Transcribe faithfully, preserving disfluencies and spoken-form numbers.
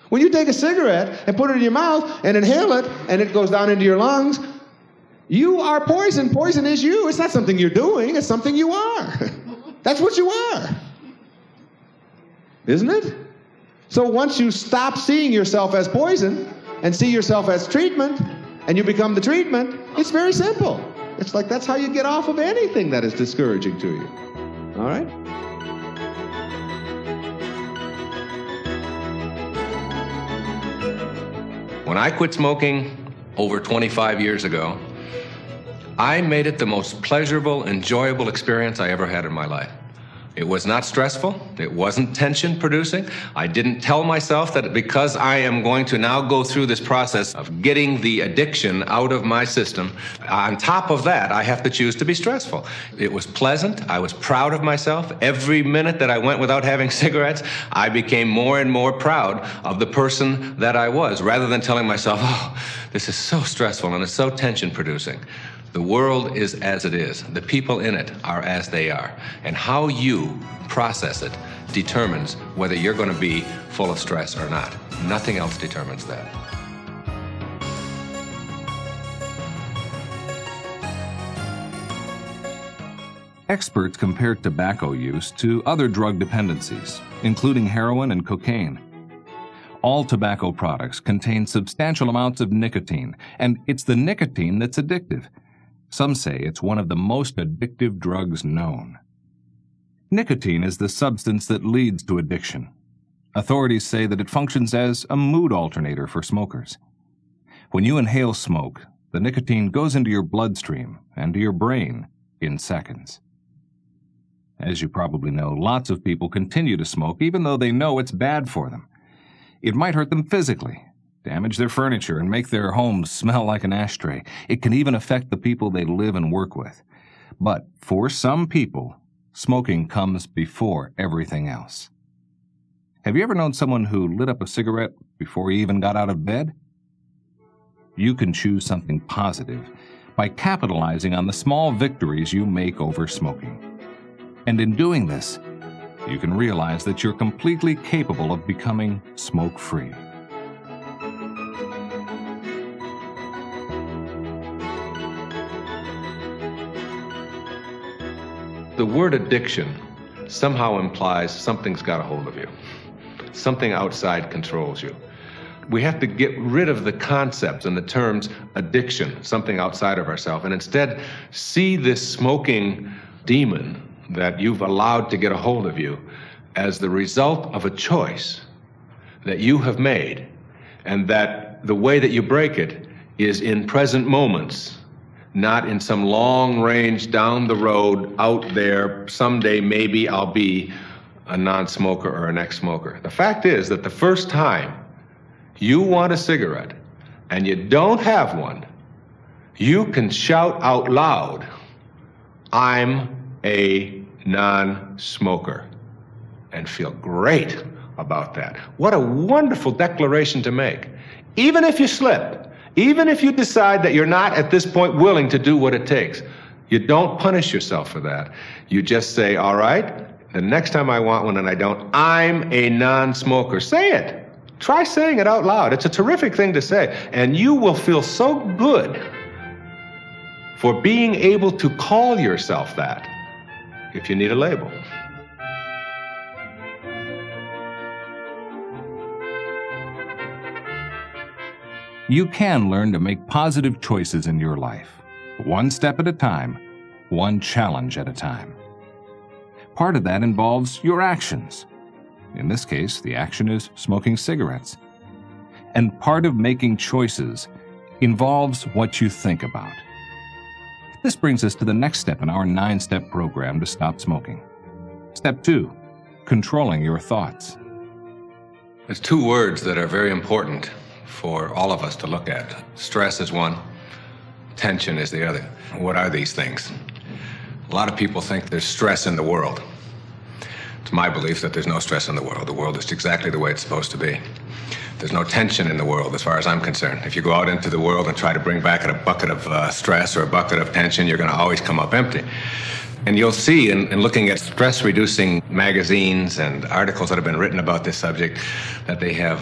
When you take a cigarette and put it in your mouth and inhale it and it goes down into your lungs, you are poison. Poison is you. It's not something you're doing. It's something you are. That's what you are. Isn't it? So once you stop seeing yourself as poison and see yourself as treatment and you become the treatment, it's very simple. It's like that's how you get off of anything that is discouraging to you. All right? When I quit smoking over twenty-five years ago, I made it the most pleasurable, enjoyable experience I ever had in my life. It was not stressful. It wasn't tension-producing. I didn't tell myself that because I am going to now go through this process of getting the addiction out of my system, on top of that, I have to choose to be stressful. It was pleasant. I was proud of myself. Every minute that I went without having cigarettes, I became more and more proud of the person that I was, rather than telling myself, oh, this is so stressful and it's so tension-producing. The world is as it is. The people in it are as they are. And how you process it determines whether you're going to be full of stress or not. Nothing else determines that. Experts compared tobacco use to other drug dependencies, including heroin and cocaine. All tobacco products contain substantial amounts of nicotine, and it's the nicotine that's addictive. Some say it's one of the most addictive drugs known. Nicotine is the substance that leads to addiction. Authorities say that it functions as a mood alternator for smokers. When you inhale smoke, the nicotine goes into your bloodstream and to your brain in seconds. As you probably know, lots of people continue to smoke even though they know it's bad for them. It might hurt them physically, damage their furniture, and make their homes smell like an ashtray. It can even affect the people they live and work with. But for some people, smoking comes before everything else. Have you ever known someone who lit up a cigarette before he even got out of bed? You can choose something positive by capitalizing on the small victories you make over smoking. And in doing this, you can realize that you're completely capable of becoming smoke-free. The word addiction somehow implies something's got a hold of you. Something outside controls you. We have to get rid of the concepts and the terms addiction, something outside of ourselves, and instead see this smoking demon that you've allowed to get a hold of you as the result of a choice that you have made, and that the way that you break it is in present moments, not in some long range down the road out there, someday maybe I'll be a non-smoker or an ex-smoker. The fact is that the first time you want a cigarette and you don't have one, you can shout out loud, I'm a non-smoker, and feel great about that. What a wonderful declaration to make. Even if you slip, even if you decide that you're not at this point willing to do what it takes, you don't punish yourself for that. You just say, all right, the next time I want one and I don't, I'm a non-smoker. Say it. Try saying it out loud. It's a terrific thing to say, and you will feel so good for being able to call yourself that if you need a label. You can learn to make positive choices in your life, one step at a time, one challenge at a time. Part of that involves your actions. In this case, the action is smoking cigarettes. And part of making choices involves what you think about. This brings us to the next step in our nine-step program to stop smoking. Step two, controlling your thoughts. There's two words that are very important for all of us to look at. Stress is one, tension is the other. What are these things? A lot of people think there's stress in the world. It's my belief that there's no stress in the world. The world is exactly the way it's supposed to be. There's no tension in the world as far as I'm concerned. If you go out into the world and try to bring back a bucket of uh, stress or a bucket of tension, you're going to always come up empty. And you'll see in, in looking at stress-reducing magazines and articles that have been written about this subject that they have